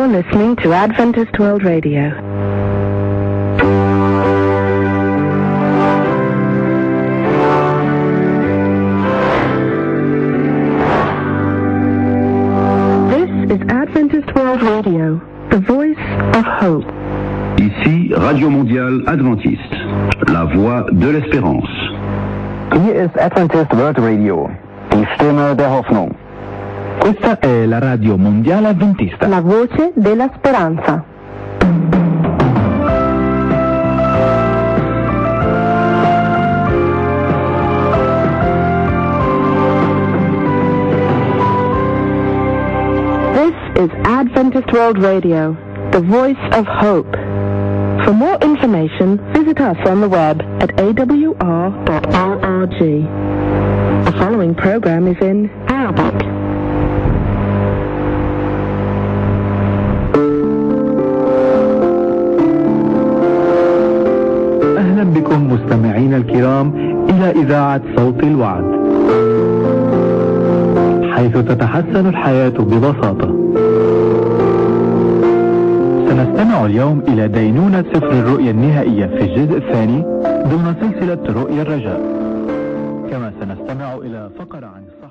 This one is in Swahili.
You're listening to Adventist World Radio. This is Adventist World Radio, the voice of hope. Ici, Radio Mondiale Adventiste, la voix de l'espérance. Hier ist Adventist World Radio, die Stimme der Hoffnung. Questa è la Radio Mondiale Adventista, la voce della speranza. This is Adventist World Radio, the voice of hope. For more information, visit us on the web at awr.org. The following program is in Arabic. أهلا بكم مستمعين الكرام إلى إذاعة صوت الوعد، حيث تتحسن الحياة ببساطة. سنستمع اليوم إلى دينونة سفر الرؤيا النهائية في الجزء الثاني ضمن سلسلة رؤيا الرجاء، كما سنستمع إلى فقرة عن